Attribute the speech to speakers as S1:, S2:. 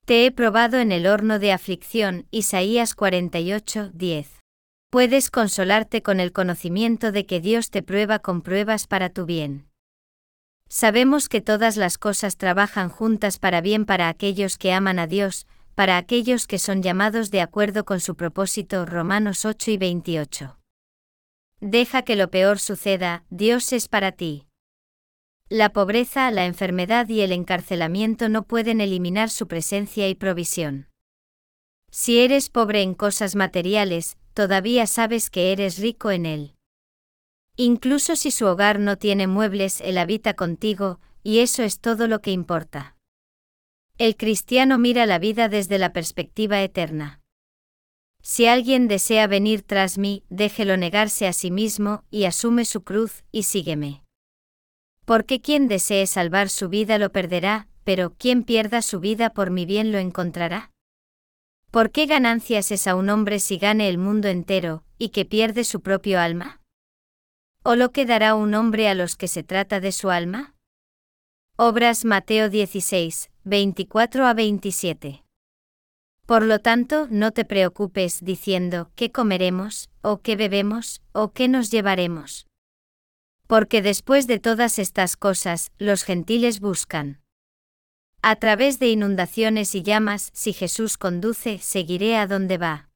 S1: Te he probado en el horno de aflicción, Isaías 48:10. Puedes consolarte con el conocimiento de que Dios te prueba con pruebas para tu bien. Sabemos que todas las cosas trabajan juntas para bien para aquellos que aman a Dios, para aquellos que son llamados de acuerdo con su propósito. Romanos 8:28. Deja que lo peor suceda, Dios es para ti. La pobreza, la enfermedad y el encarcelamiento no pueden eliminar su presencia y provisión. Si eres pobre en cosas materiales, todavía sabes que eres rico en Él. Incluso si su hogar no tiene muebles, Él habita contigo, y eso es todo lo que importa. El cristiano mira la vida desde la perspectiva eterna. Si alguien desea venir tras mí, déjelo negarse a sí mismo, y asume su cruz, y sígueme. Porque quien desee salvar su vida lo perderá, pero quien pierda su vida por mi bien lo encontrará. ¿Por qué ganancias es a un hombre si gane el mundo entero, y que pierde su propio alma? ¿O lo que dará un hombre a los que se trata de su alma? Obras Mateo 16, 24-27. Por lo tanto, no te preocupes diciendo, ¿qué comeremos, o qué bebemos, o qué nos llevaremos? Porque después de todas estas cosas, los gentiles buscan. A través de inundaciones y llamas, si Jesús conduce, seguiré a donde va.